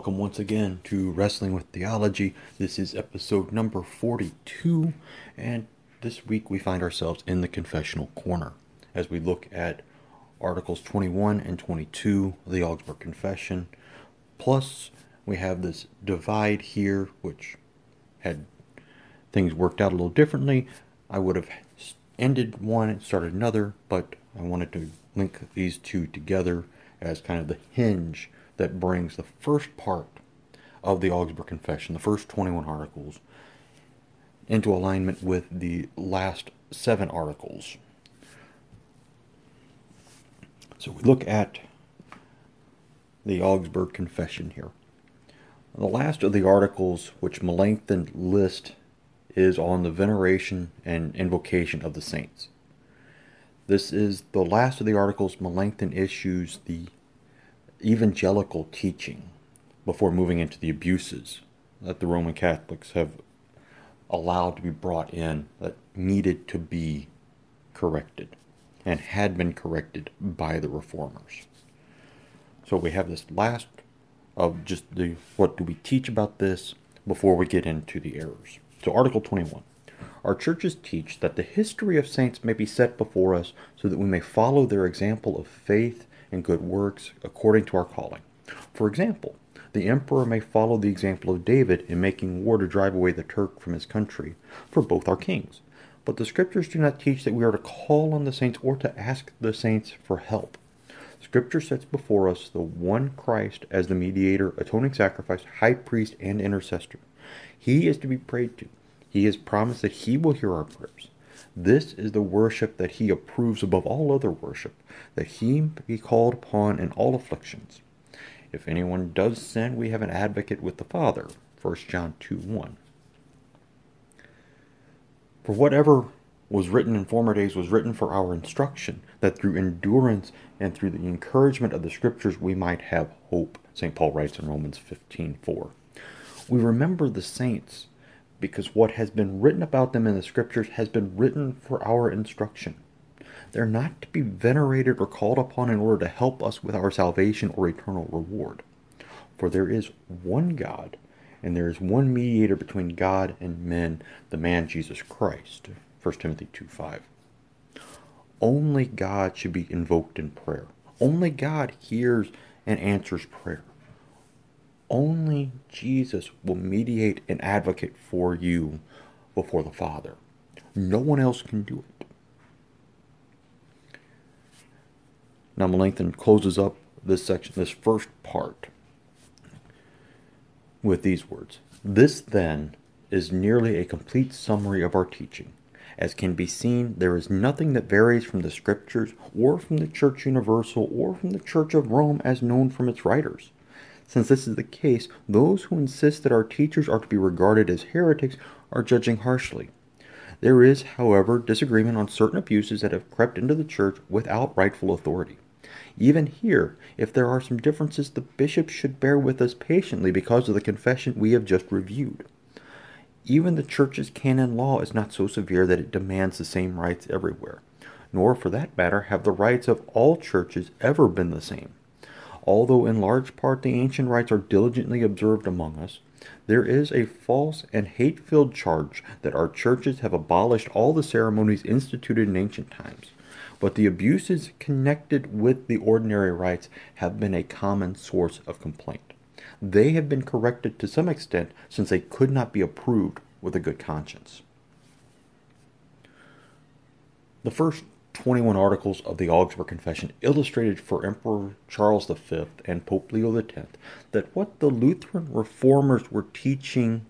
Welcome once again to Wrestling with Theology. This is episode number 42, and this week we find ourselves in the confessional corner as we look at Articles 21 and 22 of the Augsburg Confession. Plus, we have this divide here, which had things worked out a little differently. I would have ended one and started another, but I wanted to link these two together as kind of the hinge that brings the first part of the Augsburg Confession, the first 21 articles, into alignment with the last 7 articles. So we look at the Augsburg Confession here. The last of the articles which Melanchthon lists is on the veneration and invocation of the saints. This is the last of the articles Melanchthon issues the evangelical teaching before moving into the abuses that the Roman Catholics have allowed to be brought in that needed to be corrected and had been corrected by the reformers. So we have this last of just the what do we teach about this before we get into the errors. So Article 21. Our churches teach that the history of saints may be set before us so that we may follow their example of faith and good works according to our calling. For example, the emperor may follow the example of David in making war to drive away the Turk from his country for both our kings. But the scriptures do not teach that we are to call on the saints or to ask the saints for help. Scripture sets before us the one Christ as the mediator, atoning sacrifice, high priest, and intercessor. He is to be prayed to. He has promised that he will hear our prayers. This is the worship that he approves above all other worship, that he be called upon in all afflictions. If anyone does sin, we have an advocate with the Father. 1 John 2:1. For whatever was written in former days was written for our instruction, that through endurance and through the encouragement of the Scriptures we might have hope, St. Paul writes in Romans 15:4. We remember the saints because what has been written about them in the Scriptures has been written for our instruction. They're not to be venerated or called upon in order to help us with our salvation or eternal reward. For there is one God, and there is one mediator between God and men, the man Jesus Christ. 1 Timothy 2:5. Only God should be invoked in prayer. Only God hears and answers prayer. Only Jesus will mediate and advocate for you before the Father. No one else can do it. Now Melanchthon closes up this section, this first part, with these words. This, then, is nearly a complete summary of our teaching. As can be seen, there is nothing that varies from the Scriptures or from the Church Universal or from the Church of Rome as known from its writers. Since this is the case, those who insist that our teachers are to be regarded as heretics are judging harshly. There is, however, disagreement on certain abuses that have crept into the Church without rightful authority. Even here, if there are some differences, the bishops should bear with us patiently because of the confession we have just reviewed. Even the Church's canon law is not so severe that it demands the same rights everywhere, nor, for that matter, have the rights of all churches ever been the same. Although in large part the ancient rites are diligently observed among us, there is a false and hate-filled charge that our churches have abolished all the ceremonies instituted in ancient times. But the abuses connected with the ordinary rites have been a common source of complaint. They have been corrected to some extent since they could not be approved with a good conscience. The first 21 articles of the Augsburg Confession illustrated for Emperor Charles V and Pope Leo X that what the Lutheran reformers were teaching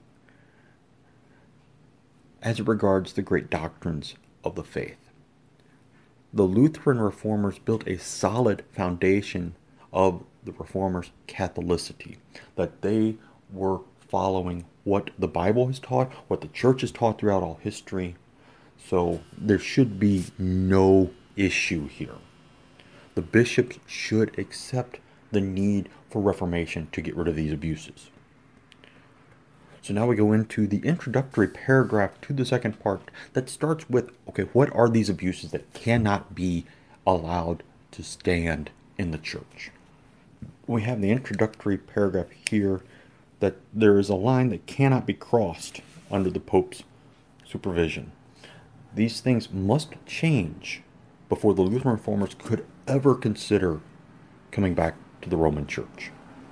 as it regards the great doctrines of the faith. The Lutheran reformers built a solid foundation of the reformers' Catholicity, that they were following what the Bible has taught, what the Church has taught throughout all history. So there should be no issue here. The bishops should accept the need for reformation to get rid of these abuses. So now we go into the introductory paragraph to the second part that starts with, okay, what are these abuses that cannot be allowed to stand in the church? we have the introductory paragraph here that there is a line that cannot be crossed under the Pope's supervision. These things must change before the Lutheran reformers could ever consider coming back to the Roman Church.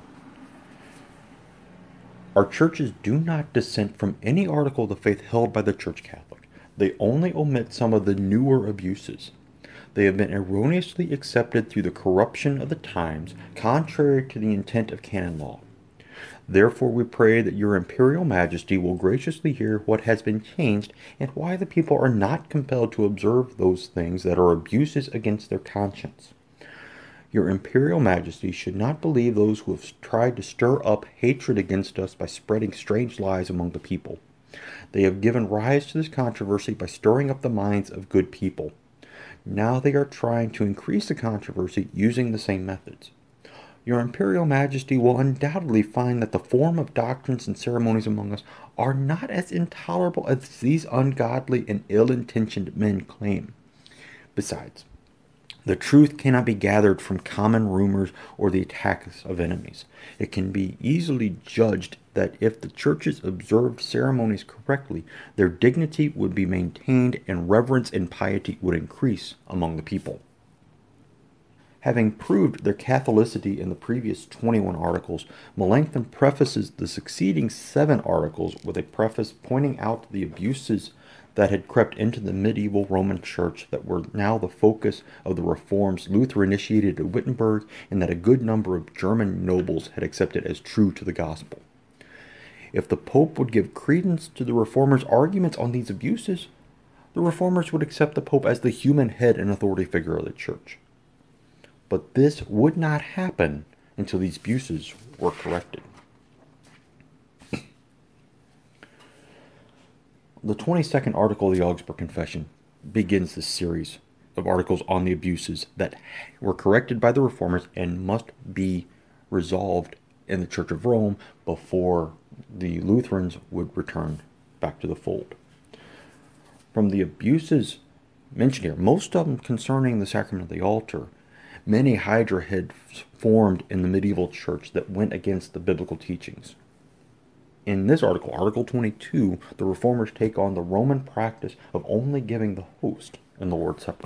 Our churches do not dissent from any article of the faith held by the Church Catholic. They only omit some of the newer abuses. They have been erroneously accepted through the corruption of the times, contrary to the intent of canon law. Therefore we pray that your Imperial Majesty will graciously hear what has been changed and why the people are not compelled to observe those things that are abuses against their conscience. Your Imperial Majesty should not believe those who have tried to stir up hatred against us by spreading strange lies among the people. They have given rise to this controversy by stirring up the minds of good people. Now they are trying to increase the controversy using the same methods. Your Imperial Majesty will undoubtedly find that the form of doctrines and ceremonies among us are not as intolerable as these ungodly and ill-intentioned men claim. Besides, the truth cannot be gathered from common rumors or the attacks of enemies. It can be easily judged that if the churches observed ceremonies correctly, their dignity would be maintained and reverence and piety would increase among the people. Having proved their Catholicity in the previous 21 articles, Melanchthon prefaces the succeeding 7 articles with a preface pointing out the abuses that had crept into the medieval Roman Church that were now the focus of the reforms Luther initiated at Wittenberg and that a good number of German nobles had accepted as true to the gospel. If the Pope would give credence to the reformers' arguments on these abuses, the reformers would accept the Pope as the human head and authority figure of the Church. But this would not happen until these abuses were corrected. The 22nd article of the Augsburg Confession begins this series of articles on the abuses that were corrected by the reformers and must be resolved in the Church of Rome before the Lutherans would return back to the fold. From the abuses mentioned here, most of them concerning the sacrament of the altar, many hydra had formed in the medieval church that went against the biblical teachings. In this article, Article 22, the reformers take on the Roman practice of only giving the host in the Lord's Supper.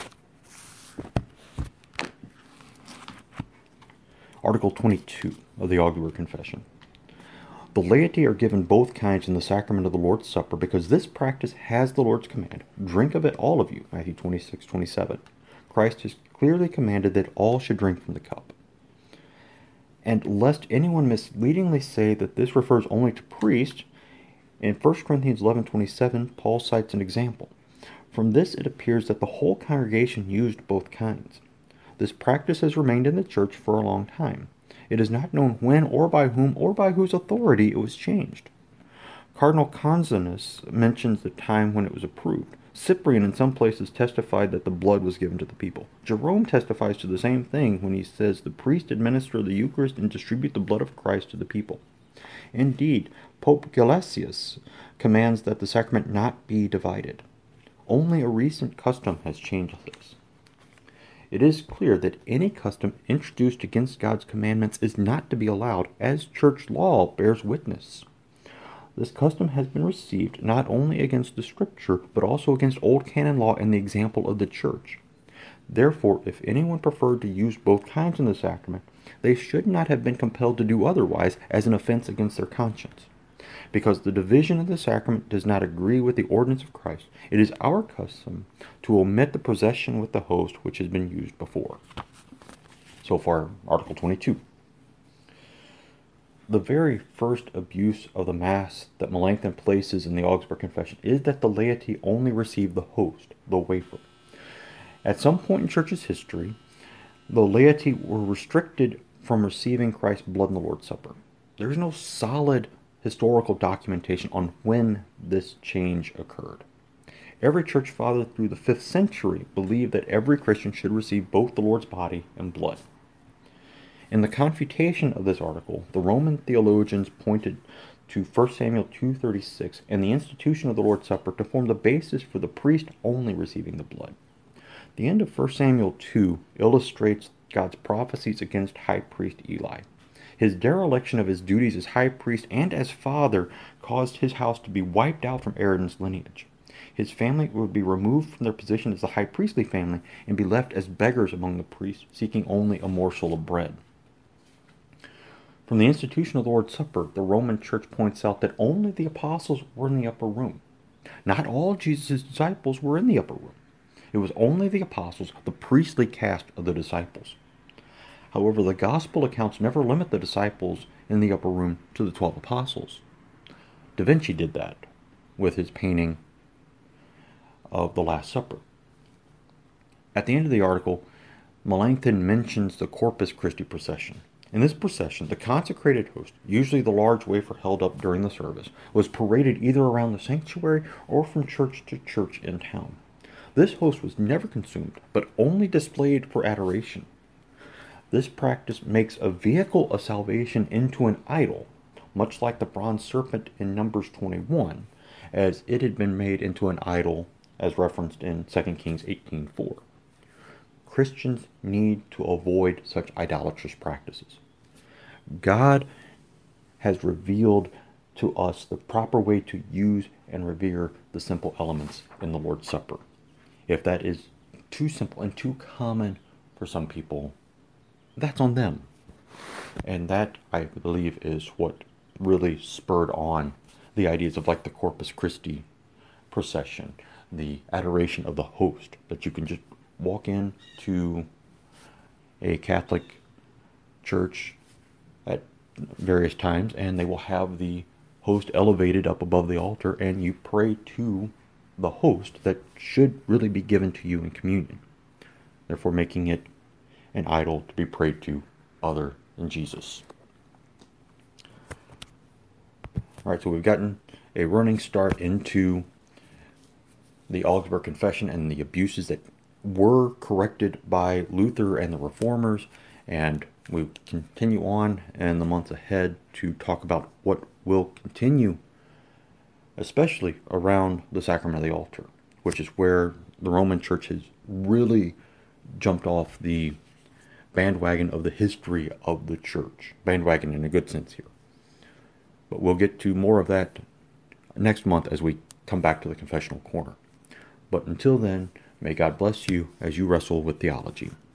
Article 22 of the Augsburg Confession. The laity are given both kinds in the sacrament of the Lord's Supper because this practice has the Lord's command, drink of it all of you, Matthew 26:27. Christ has clearly commanded that all should drink from the cup. And lest anyone misleadingly say that this refers only to priests, in 1 Corinthians 11:27, Paul cites an example. From this it appears that the whole congregation used both kinds. This practice has remained in the church for a long time. It is not known when or by whom or by whose authority it was changed. Cardinal Consinus mentions the time when it was approved. Cyprian in some places testified that the blood was given to the people. Jerome testifies to the same thing when he says the priest administer the Eucharist and distribute the blood of Christ to the people. Indeed, Pope Gelasius commands that the sacrament not be divided. Only a recent custom has changed this. It is clear that any custom introduced against God's commandments is not to be allowed, as church law bears witness. This custom has been received not only against the Scripture, but also against old canon law and the example of the Church. Therefore, if anyone preferred to use both kinds in the sacrament, they should not have been compelled to do otherwise as an offense against their conscience. Because the division of the sacrament does not agree with the ordinance of Christ, it is our custom to omit the procession with the host which has been used before. So far, Article 22. The very first abuse of the Mass that Melanchthon places in the Augsburg Confession is that the laity only receive the host, the wafer. At some point in Church's history, the laity were restricted from receiving Christ's blood in the Lord's Supper. There is no solid historical documentation on when this change occurred. Every church father through the 5th century believed that every Christian should receive both the Lord's body and blood. In the confutation of this article, the Roman theologians pointed to 1 Samuel 2:36 and the institution of the Lord's Supper to form the basis for the priest only receiving the blood. The end of 1 Samuel 2 illustrates God's prophecies against high priest Eli. His dereliction of his duties as high priest and as father caused his house to be wiped out from Aaron's lineage. His family would be removed from their position as the high priestly family and be left as beggars among the priests, seeking only a morsel of bread. From the institution of the Lord's Supper, the Roman Church points out that only the apostles were in the upper room. Not all Jesus' disciples were in the upper room. It was only the apostles, the priestly caste of the disciples. However, the gospel accounts never limit the disciples in the upper room to the 12 apostles. Da Vinci did that with his painting of the Last Supper. At the end of the article, Melanchthon mentions the Corpus Christi procession. In this procession, the consecrated host, usually the large wafer held up during the service, was paraded either around the sanctuary or from church to church in town. This host was never consumed, but only displayed for adoration. This practice makes a vehicle of salvation into an idol, much like the bronze serpent in Numbers 21, as it had been made into an idol as referenced in 2 Kings 18:4. Christians need to avoid such idolatrous practices. God has revealed to us the proper way to use and revere the simple elements in the Lord's Supper. If that is too simple and too common for some people, that's on them. And that, I believe, is what really spurred on the ideas of like the Corpus Christi procession, the adoration of the host, that you can just walk into a Catholic church at various times and they will have the host elevated up above the altar and you pray to the host that should really be given to you in communion, therefore making it an idol to be prayed to other than Jesus. Alright, so we've gotten a running start into the Augsburg Confession and the abuses that were corrected by Luther and the Reformers, and we continue on in the months ahead to talk about what will continue, especially around the sacrament of the altar, which is where the Roman Church has really jumped off the bandwagon of the history of the church. Bandwagon in a good sense here. But we'll get to more of that next month as we come back to the confessional corner. But until then, may God bless you as you wrestle with theology.